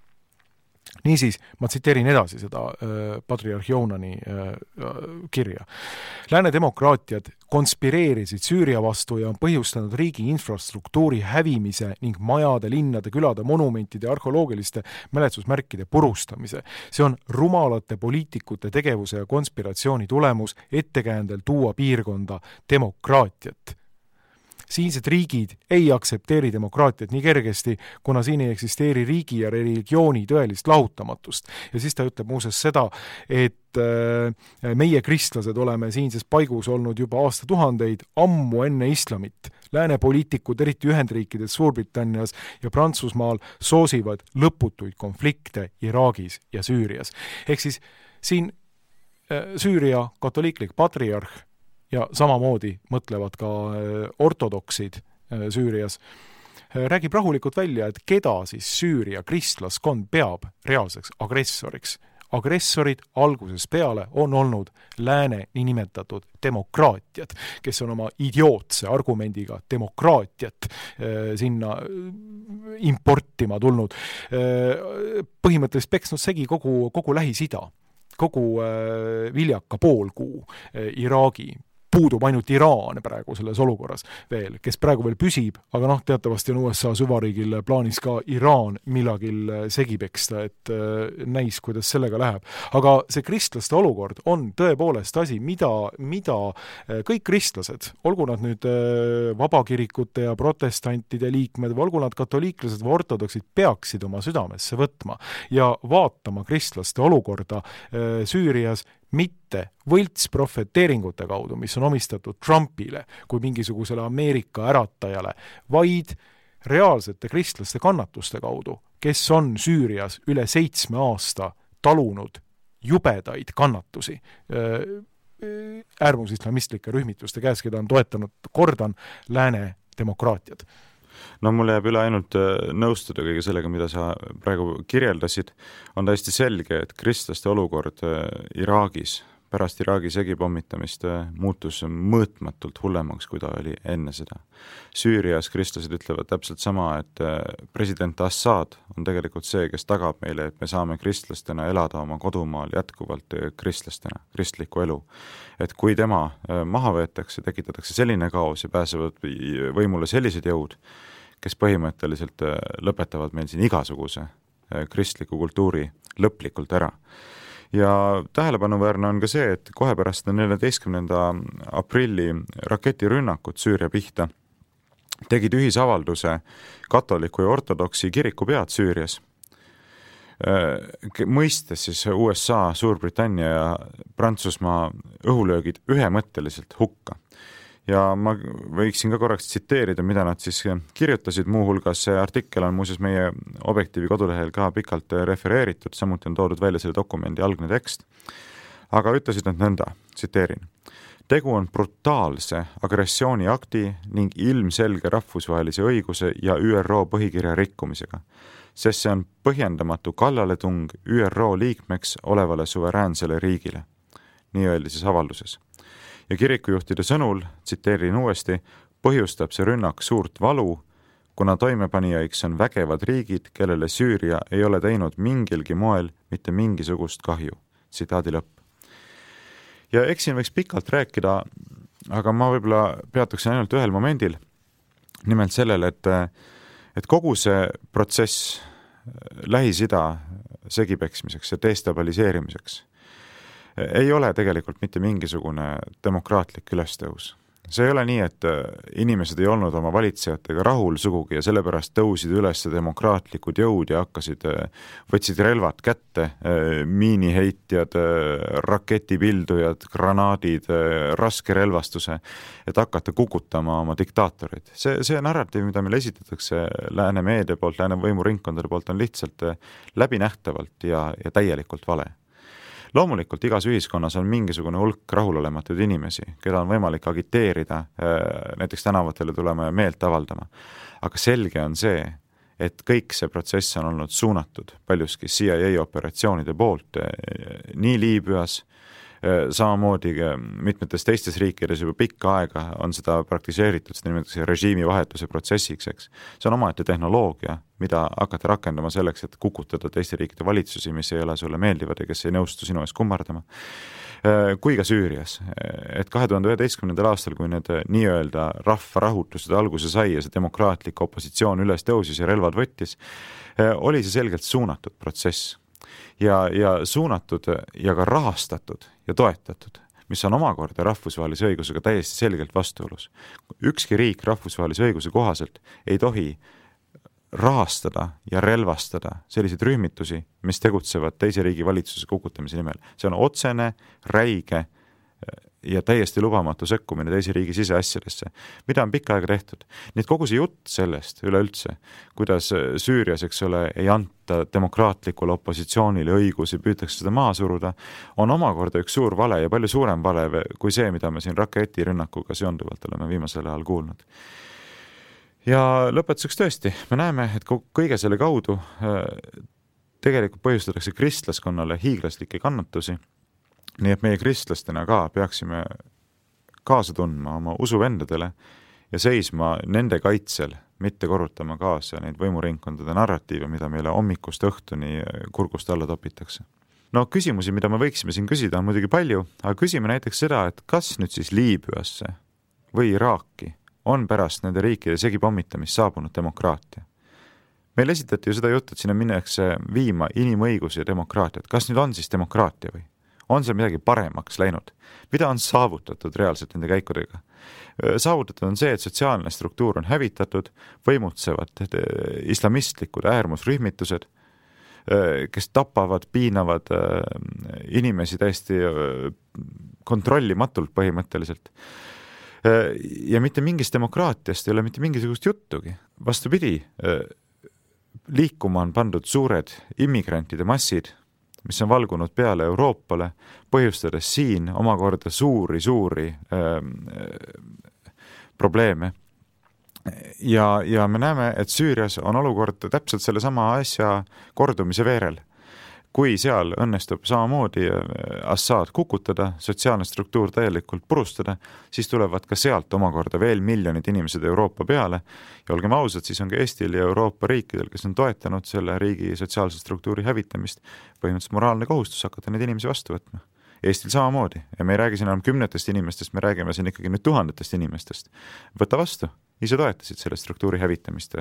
Niisiis, ma tsiteerin edasi seda äh, patriarh Younani äh, kirja. Lääne demokraatiad konspireerisid Süüria vastu ja on põhjustanud riigi infrastruktuuri hävimise ning majade, linnade, külade, monumentide ja arheoloogiliste mälestusmärkide purustamise. See on rumalate poliitikute tegevuse ja konspiratsiooni tulemus ettekäändel tuua piirkonda demokraatiat. Siinsed riigid ei aksepteeri demokraatiat nii kergesti, kuna siin ei eksisteeri riigi ja religiooni tõelist lahutamatust. Ja siis ta ütleb muuseas seda, et meie kristlased oleme siinses paigus olnud juba aastatuhandeid ammu enne islamit. Lääne poliitikud, eriti Ühendriikides, Suurbritannias ja Prantsusmaal soosivad lõputuid konflikte Iraagis ja Süürias. Ehk siis siin Süüria katoliiklik patriarh ja samamoodi mõtlevad ka ortodoksid Süürias, räägib rahulikult välja, et keda siis Süüria kristlaskond peab reaalseks agressoriks. Agressorid alguses peale on olnud lääne niinimetatud demokraatiat, kes on oma idiootse argumendiga demokraatiat sinna importima tulnud. Põhimõtteliselt peksnud segi kogu, kogu Lähis-Ida, kogu viljaka poolkuu Iraagi. Puudub ainult Iraan praegu selles olukorras veel, kes praegu veel püsib, aga noh, teatavasti on U S A süvariigil plaanis ka Iraan millagil segi peksta, et näis, kuidas sellega läheb. Aga see kristlaste olukord on tõepoolest asi, mida, mida kõik kristlased, olgu nad nüüd vabakirikute ja protestantide liikmed, või olgu nad katoliiklased või ortodoksid, peaksid oma südamesse võtma ja vaatama kristlaste olukorda Süürias mitte võltsprofeteeringute kaudu, mis on omistatud Trumpile kui mingisugusele Ameerika äratajale, vaid reaalsete kristlaste kannatuste kaudu, kes on Süürias üle seitsme aasta talunud jubedaid kannatusi äärmusislamistlikke rühmituste käes, keda on toetanud, kordan, lääne demokraatiad.
no mul jääb üle ainult nõustuda kõige sellega, mida sa praegu kirjeldasid. On täiesti selge, et kristlaste olukord Iraagis pärast Iraagi segipommitamist muutus mõõtmatult hullemaks, kui ta oli enne seda. Süürias kristlased ütlevad täpselt sama, et president Assad on tegelikult see, kes tagab meile, et me saame kristlastena elada oma kodumaal jätkuvalt kristlastena, kristlikku elu. Et kui tema maha võetakse, tekitatakse selline kaos ja pääsevad võimule sellised jõud, kes põhimõtteliselt lõpetavad meil siin igasuguse kristliku kultuuri lõplikult ära. Ja tähelepanuväärne on ka see, et kohe pärast neljateistkümnenda aprilli raketirünnakut Süüria pihta tegid ühisavalduse katoliku ja ortodoksi kirikupead Süürias, mõistes siis U S A, Suurbritannia ja Prantsusmaa õhulöögid ühemõtteliselt hukka. Ja ma võiksin ka korraks tsiteerida, mida nad siis kirjutasid, muuhulgas see artikkel on muuseas meie Objektiivi kodulehel ka pikalt refereeritud, samuti on toodud välja selle dokumendi algne tekst, aga ütlesid nad nõnda, tsiteerin. Tegu on brutaalse agressiooniakti ning ilmselge rahvusvahelise õiguse ja Ü R O põhikirja rikkumisega, sest see on põhjendamatu kallaletung Ü R O liikmeks olevale suveräänsele riigile. Nii öeldi siis avalduses. Ja kirikujuhtide sõnul, tsiteerin uuesti, põhjustab see rünnak suurt valu, kuna toimepanijaiks on vägevad riigid, kellele Süüria ei ole teinud mingilgi moel mitte mingisugust kahju. Tsitaadi lõpp. Ja eks siin võiks pikalt rääkida, aga ma võib-olla peatuksin ainult ühel momendil, nimelt sellel, et, et kogu see protsess Lähis-Ida segipeksmiseks ja destabiliseerimiseks ei ole tegelikult mitte mingisugune demokraatlik ülestõus. See ei ole nii, et inimesed ei olnud oma valitsejatega rahul sugugi ja sellepärast tõusid üles demokraatlikud jõud ja hakkasid, võtsid relvad kätte, miiniheitjad, raketipildujad, granaadid, raske relvastuse, et hakata kukutama oma diktaatorid. See, see narratiiv, mida meil esitatakse lääne meedia poolt, lääne võimuringkondade poolt, on lihtsalt läbinähtavalt ja, ja täielikult vale. Loomulikult igas ühiskonnas on mingisugune hulk rahulolematuid inimesi, keda on võimalik agiteerida, näiteks tänavatele tulema ja meelt avaldama. Aga selge on see, et kõik see protsess on olnud suunatud paljuski C I A operatsioonide poolt nii Liibüas, samamoodi mitmetes teistes riikides juba pikka aega on seda praktiseeritud, seda nimetatakse režiimi vahetuse protsessiks, eks. See on omaette tehnoloogia, mida hakata rakendama selleks, et kukutada teiste riikide valitsusi, mis ei ole sulle meeldivad ja kes ei nõustu sinu ees kummardama. Kui ka Süürias, et kahe tuhande üheteistkümnendal aastal, kui need nii-öelda rahvarahutused alguse sai ja see demokraatlik opositsioon üles tõusis ja relvad võttis, oli see selgelt suunatud protsess. Ja, ja suunatud ja ka rahastatud ja toetatud, mis on omakorda rahvusvahelise õigusega täiesti selgelt vastuolus. Ükski riik rahvusvahelise õiguse kohaselt ei tohi rahastada ja relvastada selliseid rühmitusi, mis tegutsevad teise riigi valitsuse kukutamise nimel. See on otsene, räige ja täiesti lubamatu sekkumine teise riigi siseasjadesse, mida on pikka aega tehtud. Nii et kogu see jutt sellest üleüldse, kuidas Süürias, eks ole, ei anta demokraatlikule opositsioonile õigusi, püütakse seda maha suruda, on omakorda üks suur vale ja palju suurem vale kui see, mida me siin raketirünnakuga seonduvalt oleme viimasel ajal kuulnud. Ja lõpetuseks tõesti, me näeme, et kõige selle kaudu tegelikult põhjustatakse kristlaskonnale hiiglaslikke kannatusi. Nii et meie kristlastena ka peaksime kaasa tundma oma usuvendadele ja seisma nende kaitsel, mitte korrutama kaasa neid võimuringkondade narratiive, mida meile hommikust õhtuni kurgust alla topitakse. No küsimusi, mida me võiksime siin küsida, on muidugi palju, aga küsime näiteks seda, et kas nüüd siis Liibüasse või Iraaki on pärast nende riikide segipommitamist saabunud demokraatia. Meil esitati ju seda juttu, et sinna minnakse viima inimõigusi ja demokraatiat. Kas nüüd on siis demokraatia või? On see midagi paremaks läinud? Mida on saavutatud reaalselt nende käikudega? Saavutatud on see, et sotsiaalne struktuur on hävitatud, võimutsevad islamistlikud äärmusrühmitused, kes tapavad, piinavad inimesi täiesti kontrollimatult põhimõtteliselt. Ja mitte mingist demokraatiast ei ole mitte mingisugust juttugi. Vastupidi, liikuma on pandud suured immigrantide massid, mis on valgunud peale Euroopale, põhjustades siin omakorda suuri, suuri äh, probleeme. ja, ja me näeme, et Süürias on olukord täpselt selle sama asja kordumise veerel. Kui seal õnnestub samamoodi Assad kukutada, sotsiaalne struktuur täielikult purustada, siis tulevad ka sealt omakorda veel miljonid inimesed Euroopa peale ja olgem ausad, siis on ka Eestil ja Euroopa riikidel, kes on toetanud selle riigi sotsiaalse struktuuri hävitamist, põhimõtteliselt moraalne kohustus hakata neid inimesi vastu võtma. Eestil samamoodi ja me ei räägi siin enam kümnetest inimestest, me räägime siin ikkagi nüüd tuhandetest inimestest. Võta vastu, ise toetasid selle struktuuri hävitamist,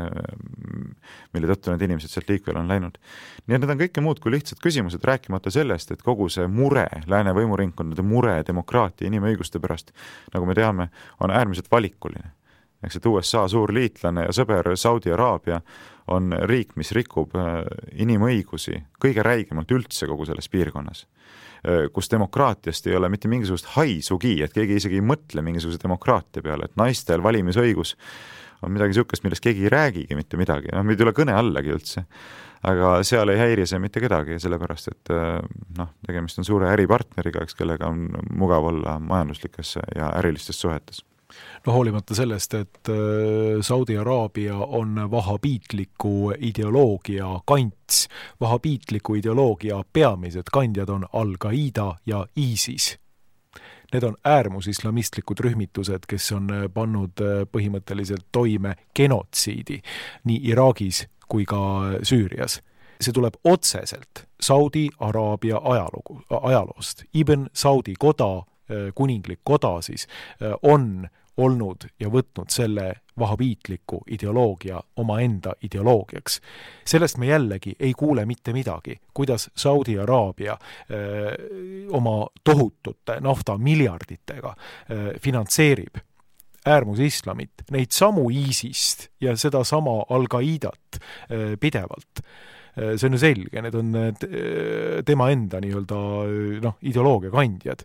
mille tõttu need inimesed sealt liikvel on läinud. Nii et need on kõike muud kui lihtsad küsimused, rääkimata sellest, et kogu see mure, lääne võimuringkondade mure demokraatia inimõiguste pärast, nagu me teame, on äärmiselt valikuline. Eks et U S A suur liitlane ja sõber Saudi Araabia on riik, mis rikub inimõigusi kõige räigemalt üldse kogu selles piirkonnas, kus demokraatiast ei ole mitte mingisugust haisugi, et keegi isegi ei mõtle mingisuguse demokraatia peale, et naistel valimisõigus on midagi niisugust, millest keegi ei räägigi mitte midagi, noh, meid ei ole kõne allagi üldse, aga seal ei häiri see mitte kedagi, sellepärast et noh, tegemist on suure äripartneriga, eks, kellega on mugav olla majanduslikes ja ärilistes suhetes.
No hoolimata sellest, et Saudi Araabia on vahabiitliku ideoloogia kants, vahabiitliku ideoloogia peamised kandjad on Al-Qaida ja ISIS. Need on äärmusislamistlikud rühmitused, kes on pannud põhimõtteliselt toime genotsiidi nii Iraagis kui ka Süürias. See tuleb otseselt Saudi Araabia ajalugu, ajaloost. Ibn Saudi koda, kuninglik koda siis, on olnud ja võtnud selle vahabiitliku ideoloogia omaenda ideoloogiaks. Sellest me jällegi ei kuule mitte midagi, kuidas Saudi Araabia öö, oma tohutute naftamiljarditega öö, finantseerib äärmusislamit, neid samu ISISt ja seda sama Al-Qaidat öö, pidevalt. See on selge, need on tema enda nii-öelda noh, ideoloogia kandjad.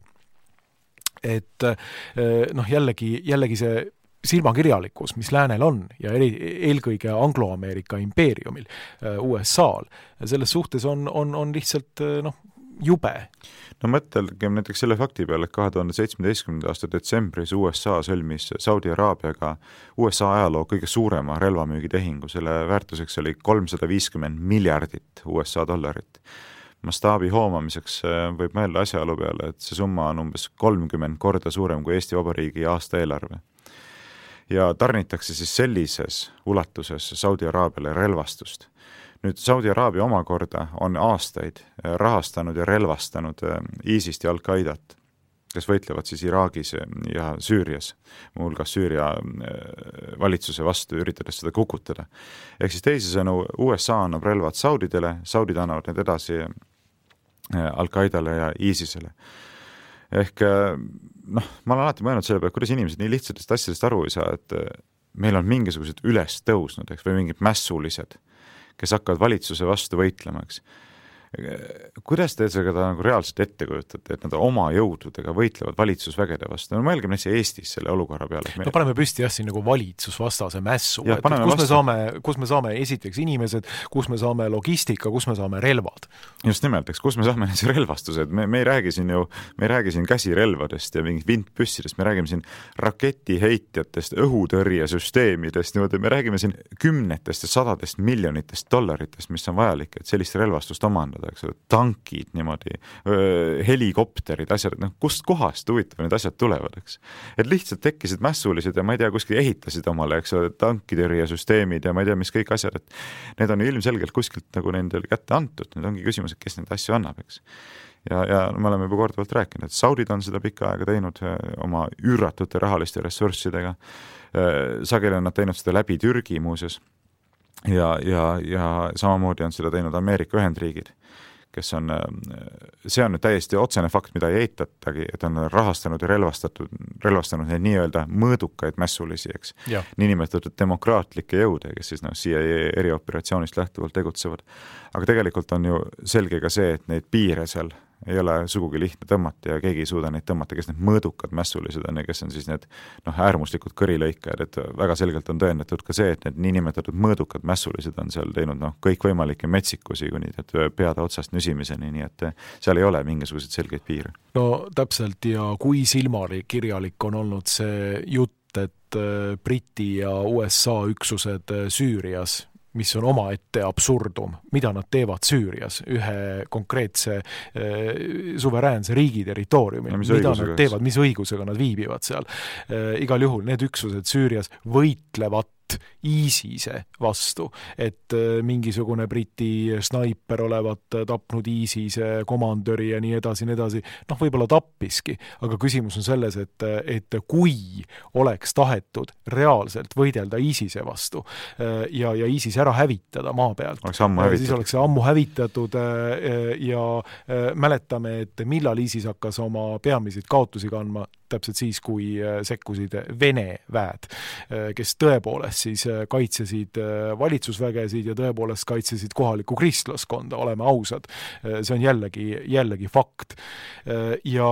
Et noh, jällegi, jällegi see silmakirjalikkus, mis läänel on ja eelkõige Anglo-Ameerika impeeriumil, U S A-l, selles suhtes on, on, on lihtsalt noh, jube.
No mõtelgem näiteks selle fakti peale, et kahe tuhande seitsmeteistkümnenda aasta detsembris U S A sõlmis Saudi Araabiaga U S A ajaloo kõige suurema relvamüügitehingu, selle väärtuseks oli kolmsada viiskümmend miljardit U S A dollarit. Mastaabi hoomamiseks võib mõelda asjaolu peale, et see summa on umbes kolmkümmend korda suurem kui Eesti Vabariigi aasta eelarve. Ja tarnitakse siis sellises ulatuses Saudi Araabiale relvastust. Nüüd Saudi Araabia omakorda on aastaid rahastanud ja relvastanud ISISt ja Al-Qaidat, kes võitlevad siis Iraagis ja Süürias, muuhulgas Süüria valitsuse vastu, üritades seda kukutada. Ehk siis teisisõnu, U S A annab relvad Saudidele, Saudid annavad need edasi Al-Qaidale ja ISISele. Ehk noh, ma olen alati mõelnud selle peale, kuidas inimesed nii lihtsatest asjadest aru ei saa, et meil on mingisugused üles tõusnud, eks, või mingid mässulised, kes hakkavad valitsuse vastu võitlema, eks. Kuidas te seda nagu reaalselt ette kujutate, et nad oma jõududega võitlevad valitsusvägede vastu? No mõelgem näiteks Eestis selle olukorra peale.
No paneme püsti jah siin nagu valitsusvastase mässu. Ja, kus, me saame, kus me saame esiteks inimesed, kus me saame logistika, kus me saame relvad.
Just nimelt, eks, kus me saame need relvastused. Me, me ei räägi siin ju, me ei räägi siin käsirelvadest ja mingit vintpüssidest, me räägime siin raketiheitjatest, õhutõrjesüsteemidest, niimoodi, me räägime siin kümnetest ja sadadest miljonitest dollaritest, mis on vajalik, et sellist relvastust omandada. Eks, tankid, niimoodi, helikopterid, asjad, noh, kust kohast huvitav need asjad tulevad, eks. Et lihtsalt tekkisid mässulised ja ma ei tea, kuskil ehitasid omale, eks, tankitõrjesüsteemid ja ma ei tea, mis kõik asjad, et need on ilmselgelt kuskilt nagu nendel kätte antud, need ongi küsimus, et kes neid asju annab, eks. Ja, ja me oleme juba korduvalt rääkinud, et Saudid on seda pikka aega teinud oma üüratute rahaliste ressurssidega, sageli on nad teinud seda läbi Türgi muuseas. Ja, ja, ja samamoodi on seda teinud Ameerika Ühendriigid, kes on, see on nüüd täiesti otsene fakt, mida ei eitatagi, et on rahastanud ja relvastatud, relvastanud neid nii-öelda mõõdukaid mässulisi, eks, niinimetatud demokraatlikke jõude, kes siis no, C I A erioperatsioonist lähtuvalt tegutsevad. Aga tegelikult on ju selge ka see, et neid piire seal ei ole sugugi lihtne tõmmata ja keegi ei suuda neid tõmmata, kes need mõõdukad mässulised on ja kes on siis need noh, äärmuslikud kõrilõikajad, et väga selgelt on tõendatud ka see, et need niinimetatud mõõdukad mässulised on seal teinud noh, kõik võimalikke metsikusi kuni peade otsast nüsimiseni, nii et seal ei ole mingisuguseid selgeid piire.
No täpselt ja kui silmari kirjalik on olnud see jutt, et Briti ja U S A üksused Süürias, mis on omaette absurdum, mida nad teevad Süürias ühe konkreetse äh, suveräänse riigi territooriumil, mida nad teevad, mis õigusega nad viibivad seal. Äh, igal juhul need üksused Süürias võitlevad ISISe vastu, et mingisugune Briti snaiper olevat tapnud ISISe komandöri ja nii edasi, nii edasi, noh võib-olla tappiski, aga küsimus on selles, et, et kui oleks tahetud reaalselt võidelda ISISe vastu ja, ja ISIS ära hävitada maa pealt, siis oleks see ammu hävitatud ja mäletame, et millal ISIS hakkas oma peamiseid kaotusi kandma, täpselt siis, kui sekkusid Vene väed, kes tõepoolest siis kaitsesid valitsusvägesid ja tõepoolest kaitsesid kohalikku kristlaskonda, oleme ausad. See on jällegi, jällegi fakt. Ja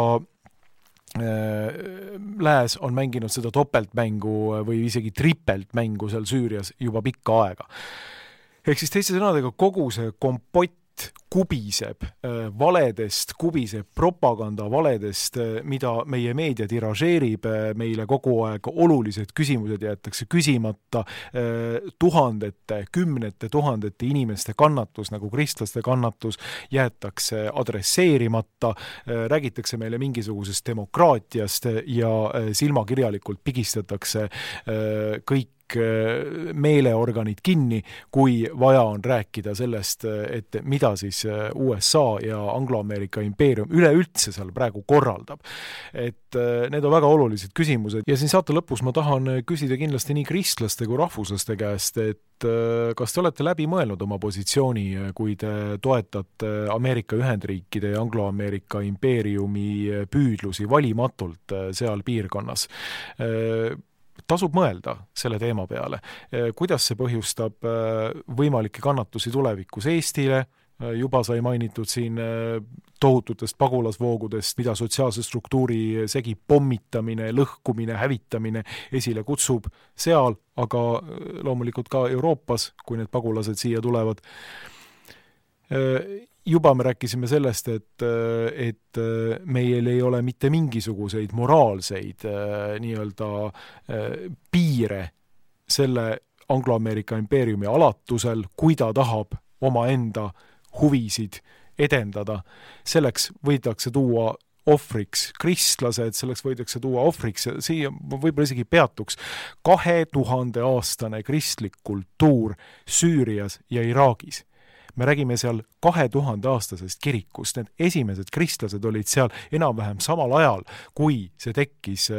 Lääs on mänginud seda topeltmängu või isegi tripeltmängu seal Süürias juba pikka aega. Ehk siis teiste sõnadega kogu see kompott kubiseb valedest, kubiseb propaganda valedest, mida meie meedia tiražeerib, meile kogu aeg olulised küsimused jäetakse küsimata, tuhandete, kümnete tuhandete inimeste kannatus, nagu kristlaste kannatus, jäetakse adresseerimata, räägitakse meile mingisugusest demokraatiast ja silmakirjalikult pigistatakse kõik meeleorganid kinni, kui vaja on rääkida sellest, et mida siis U S A ja Anglo-Ameerika impeerium üleüldse seal praegu korraldab. Et need on väga olulised küsimused ja siin saate lõpus ma tahan küsida kindlasti nii kristlaste kui rahvuslaste käest, et kas te olete läbi mõelnud oma positsiooni, kui te toetate Ameerika Ühendriikide ja Anglo-Ameerika impeeriumi püüdlusi valimatult seal piirkonnas? Tasub mõelda selle teema peale. Kuidas see põhjustab võimalikke kannatusi tulevikus Eestile? Juba sai mainitud siin tohututest pagulasvoogudest, mida sotsiaalse struktuuri segi pommitamine, lõhkumine, hävitamine esile kutsub seal, aga loomulikult ka Euroopas, kui need pagulased siia tulevad. Juba me rääkisime sellest, et, et meil ei ole mitte mingisuguseid moraalseid nii-öelda piire selle Anglo-Ameerika impeeriumi alatusel, kui ta tahab omaenda huvisid edendada. Selleks võidakse tuua ohvriks kristlased, selleks võidakse tuua ohvriks, siia võib-olla isegi peatuks kahe tuhande aastane kristlik kultuur Süürias ja Iraagis. Me räägime seal kahe tuhande aastasest kirikust. Need esimesed kristlased olid seal enam-vähem samal ajal, kui see tekkis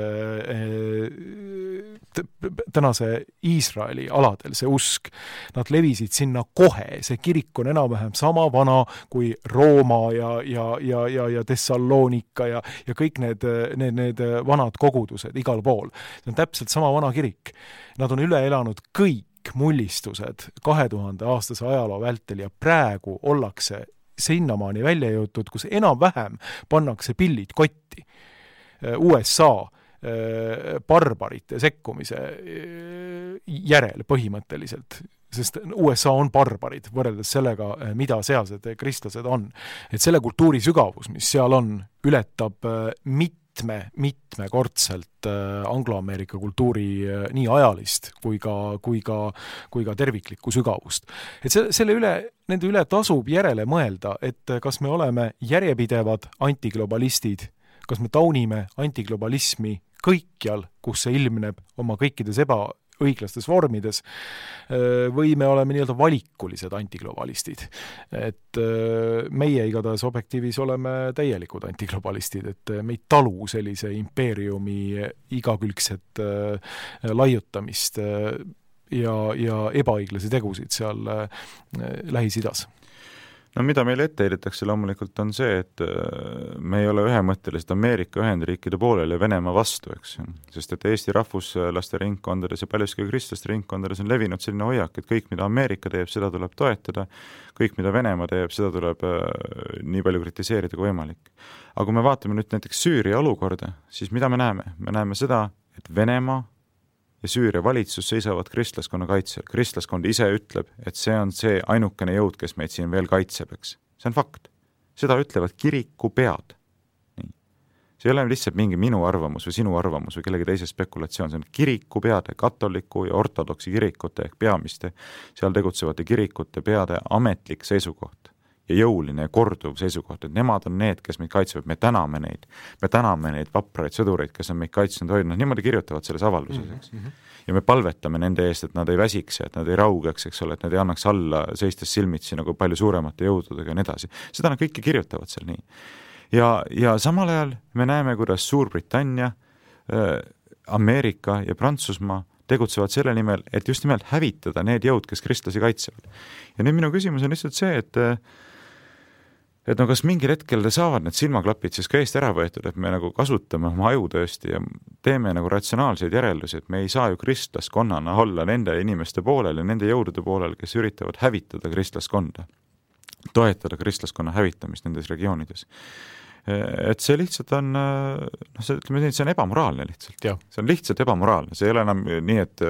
tänase Iisraeli aladel, see usk. Nad levisid sinna kohe. See kirik on enam-vähem sama vana kui Rooma ja, ja, ja, ja, ja Thessalonika ja, ja kõik need, need, need vanad kogudused igal pool. See on täpselt sama vana kirik. Nad on üle elanud kõik mullistused kahe tuhande aastase ajaloo vältel ja praegu ollakse sinnamaani välja jõutud, kus enam-vähem pannakse pillid kotti. U S A barbarite sekkumise järel põhimõtteliselt, sest U S A on barbarid võrreldes sellega, mida sealsed kristlased on. Et selle kultuuri sügavus, mis seal on, ületab mitte mitme, mitmekordselt Anglo-Ameerika kultuuri nii ajalist kui ka, kui ka, kui ka terviklikku sügavust. Et selle üle, nende üle tasub järele mõelda, et kas me oleme järjepidevad antiglobalistid, kas me taunime antiglobalismi kõikjal, kus see ilmneb oma kõikides eba õiglastes vormides, või me oleme nii-öelda valikulised antiglobalistid. Et meie igatahes objektiivis oleme täielikud antiglobalistid, et me ei talu sellise impeeriumi igakülgset laiutamist ja, ja ebaõiglasi tegusid seal Lähis-Idas.
No mida meile ette heidetakse loomulikult on see, et me ei ole ühemõtteliselt Ameerika Ühendriikide poolel ja Venemaa vastu, eks. Sest et Eesti rahvuslaste ringkondades ja paljuski kristlaste ringkondades on levinud selline hoiak, et kõik, mida Ameerika teeb, seda tuleb toetada, kõik, mida Venemaa teeb, seda tuleb nii palju kritiseerida kui võimalik. Aga kui me vaatame nüüd näiteks Süüria olukorda, siis mida me näeme? Me näeme seda, et Venemaa ja Süüria valitsus seisavad kristlaskonna kaitsel. Kristlaskond ise ütleb, et see on see ainukene jõud, kes meid siin veel kaitseb, eks. See on fakt. Seda ütlevad kiriku pead. Nii. see ei ole lihtsalt mingi minu arvamus või sinu arvamus või kellegi teise spekulatsioon, see on kirikupeade, katoliku ja ortodoksi kirikute ehk peamiste, seal tegutsevate kirikute peade ametlik seisukoht ja jõuline ja korduv seisukoht, et nemad on need, kes meid kaitsevad, me täname neid, me täname neid vapraid sõdureid, kes on meid kaitsnud hoidnud, niimoodi kirjutavad selles avalduses, eks. Mm -hmm. Ja me palvetame nende eest, et nad ei väsiks ja et nad ei raugeks, eks ole, et nad ei annaks alla seistes silmitsi nagu palju suuremate jõududega ja nii edasi. Seda nad kõike kirjutavad seal nii. Ja, ja samal ajal me näeme, kuidas Suurbritannia, Ameerika ja Prantsusmaa tegutsevad selle nimel, et just nimelt hävitada need jõud, kes kristlasi kaitsevad. Ja nüüd minu küsimus on lihtsalt see, et et no kas mingil hetkel saavad need silmaklapid siis ka eest ära võetud, et me nagu kasutame oma aju tõesti ja teeme nagu ratsionaalseid järeldusi, et me ei saa ju kristlaskonnana olla nende inimeste poolel ja nende jõudude poolel, kes üritavad hävitada kristlaskonda, toetada kristlaskonna hävitamist nendes regioonides. Et see lihtsalt on, noh, see, ütleme nii, see on ebamoraalne lihtsalt. Ja. See on lihtsalt ebamoraalne, see ei ole enam nii, et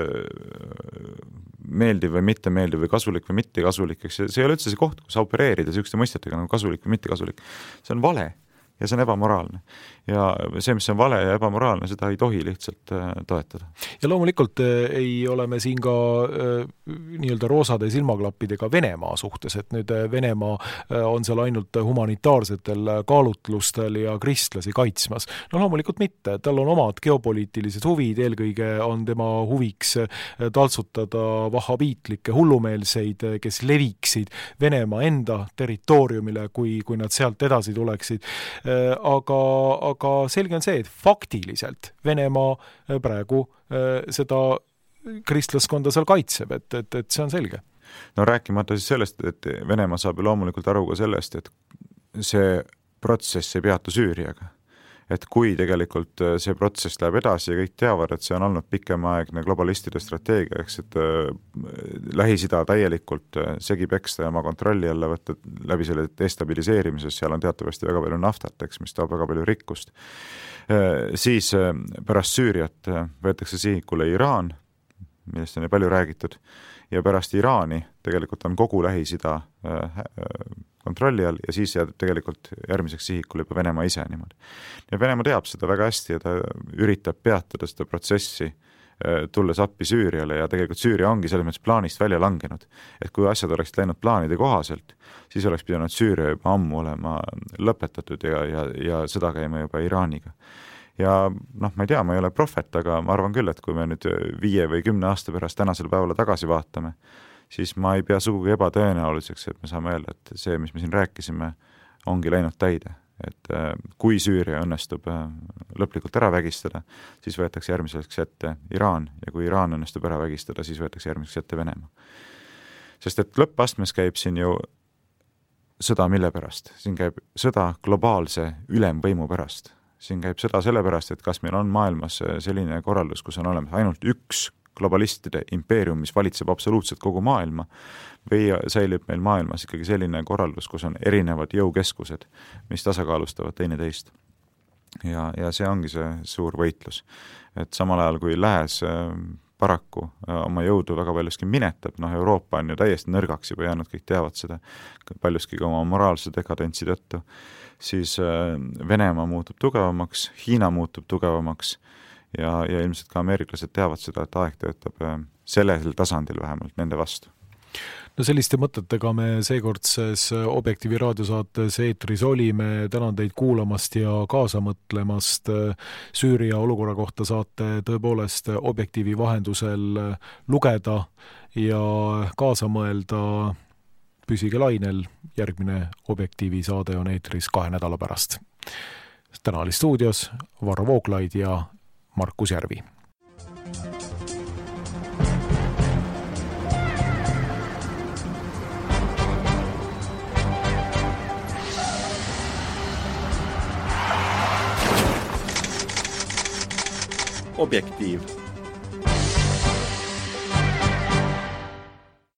meeldiv või mitte meeldiv või kasulik või mitte kasulik, eks see ei ole üldse see koht, kus opereerida süükeste mõistetega nagu kasulik või mitte kasulik. See on vale ja see on ebamoraalne. Ja see, mis on vale ja ebamoraalne, seda ei tohi lihtsalt toetada.
Ja loomulikult ei ole me siin ka nii-öelda roosade silmaklappidega Venemaa suhtes, et nüüd Venemaa on seal ainult humanitaarsetel kaalutlustel ja kristlasi kaitsmas. No loomulikult mitte, tal on omad geopoliitilised huvid, eelkõige on tema huviks taltsutada vahhabiitlikke hullumeelseid, kes leviksid Venemaa enda territooriumile, kui, kui nad sealt edasi tuleksid. Aga, aga selge on see, et faktiliselt Venemaa praegu seda kristlaskonda seal kaitseb, et, et, et see on selge.
No rääkimata siis sellest, et Venemaa saab loomulikult aru ka sellest, et see protsess ei peatu Süüriaga. Et kui tegelikult see protsess läheb edasi ja kõik teavad, et see on olnud pikemaaegne globalistide strateegia, eks, et Lähis-Ida täielikult segi peksta ja oma kontrolli alla võtta läbi selle destabiliseerimises, seal on teatavasti väga palju naftat, eks, mis toob väga palju rikkust. Siis pärast Süüriat võetakse sihikule Iraan, millest on palju räägitud, ja pärast Iraani tegelikult on kogu Lähis-Ida kontrolli all ja siis jääb tegelikult järgmiseks sihikule juba Venemaa ise niimoodi. Ja Venemaa teab seda väga hästi ja ta üritab peatada seda protsessi, tulles appi Süüriale ja tegelikult Süüria ongi selles mõttes plaanist välja langenud. Et kui asjad oleks läinud plaanide kohaselt, siis oleks pidanud Süüria juba ammu olema lõpetatud ja, ja, ja sõda käima juba Iraaniga. Ja noh, ma ei tea, ma ei ole prohvet, aga ma arvan küll, et kui me nüüd viie või kümne aasta pärast tänasel päevale tagasi vaatame, siis ma ei pea sugugi ebatõenäoliseks, et me saame öelda, et see, mis me siin rääkisime, ongi läinud täide. Et kui Süüria õnnestub lõplikult ära vägistada, siis võetakse järgmiseks ette Iraan ja kui Iraan õnnestub ära vägistada, siis võetakse järgmiseks ette Venemaa. Sest et lõppastmes käib siin ju sõda mille pärast? Siin käib sõda globaalse ülemvõimu pärast. Siin käib sõda sellepärast, et kas meil on maailmas selline korraldus, kus on olemas ainult üks globalistide impeerium, mis valitseb absoluutselt kogu maailma, või säilib meil maailmas ikkagi selline korraldus, kus on erinevad jõukeskused, mis tasakaalustavad teineteist. Ja, ja see ongi see suur võitlus. Et samal ajal, kui Lääs paraku oma jõudu väga paljuski minetab, noh Euroopa on ju täiesti nõrgaks juba jäänud, kõik teavad seda, paljuski ka oma moraalse dekadentsi tõttu, siis Venemaa muutub tugevamaks, Hiina muutub tugevamaks ja, ja ilmselt ka ameeriklased teavad seda, et aeg töötab sellel tasandil vähemalt nende vastu.
No selliste mõtetega me seekordses Objektiivi raadiosaates eetris olime. Tänan teid kuulamast ja kaasa mõtlemast. Süüria olukorra kohta saate tõepoolest Objektiivi vahendusel lugeda ja kaasa mõelda. Püsige lainel, järgmine Objektiivi saade on eetris kahe nädala pärast. Täna oli stuudios Varro Vooglaid ja Markus Järvi.
Objektiiv.